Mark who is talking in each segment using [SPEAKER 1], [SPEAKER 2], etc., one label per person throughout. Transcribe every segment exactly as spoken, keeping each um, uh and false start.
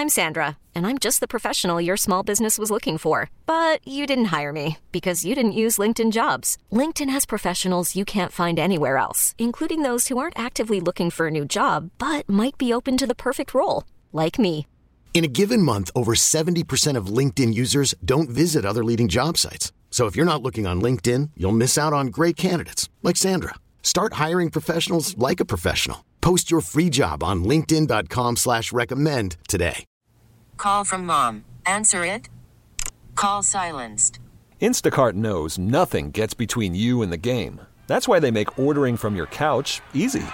[SPEAKER 1] I'm Sandra, and I'm just the professional your small business was looking for. But you didn't hire me because you didn't use LinkedIn Jobs. LinkedIn has professionals you can't find anywhere else, including those who aren't actively looking for a new job, but might be open to the perfect role, like me.
[SPEAKER 2] In a given month, over seventy percent of LinkedIn users don't visit other leading job sites. So if you're not looking on LinkedIn, you'll miss out on great candidates like Sandra. Start hiring professionals like a professional. Post your free job on linkedin.com slash recommend today.
[SPEAKER 3] Call from mom. Answer it. Call silenced.
[SPEAKER 4] Instacart knows nothing gets between you and the game. That's why they make ordering from your couch easy.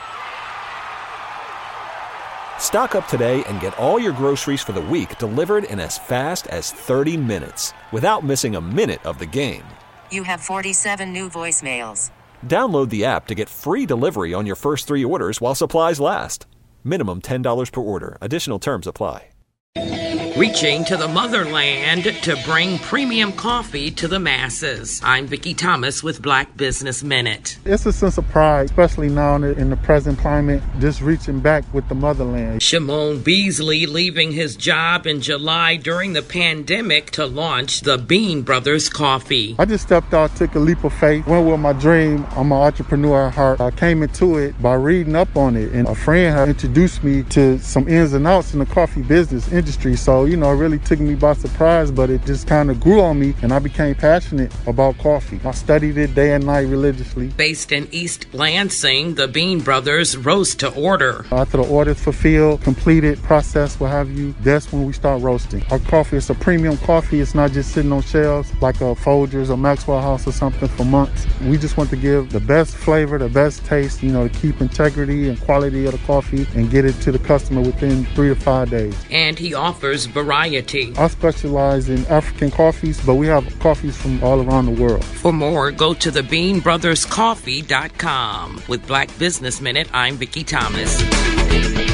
[SPEAKER 4] Stock up today and get all your groceries for the week delivered in as fast as thirty minutes without missing a minute of the game.
[SPEAKER 3] You have forty-seven new voicemails.
[SPEAKER 4] Download the app to get free delivery on your first three orders while supplies last. Minimum ten dollars per order. Additional terms apply.
[SPEAKER 5] Reaching to the motherland to bring premium coffee to the masses. I'm Vicki Thomas with Black Business Minute.
[SPEAKER 6] It's a sense of pride, especially now in the present climate, just reaching back with the motherland.
[SPEAKER 5] Shimon Beasley leaving his job in July during the pandemic to launch the Bean Brothers Coffee.
[SPEAKER 6] I just stepped out, took a leap of faith, went with my dream. I'm an entrepreneur at heart. I came into it by reading up on it, and a friend had introduced me to some ins and outs in the coffee business industry. So, you know, it really took me by surprise, but it just kind of grew on me, and I became passionate about coffee. I studied it day and night religiously.
[SPEAKER 5] Based in East Lansing, the Bean Brothers roast to order.
[SPEAKER 6] After the order's fulfilled, completed, processed, what have you, that's when we start roasting. Our coffee is a premium coffee. It's not just sitting on shelves like a Folgers or Maxwell House or something for months. We just want to give the best flavor, the best taste, you know, to keep integrity and quality of the coffee and get it to the customer within three to five days.
[SPEAKER 5] And he offers variety.
[SPEAKER 6] I specialize in African coffees, but we have coffees from all around the world.
[SPEAKER 5] For more, go to the bean brothers coffee dot com. With Black Business Minute, I'm Vicki Thomas.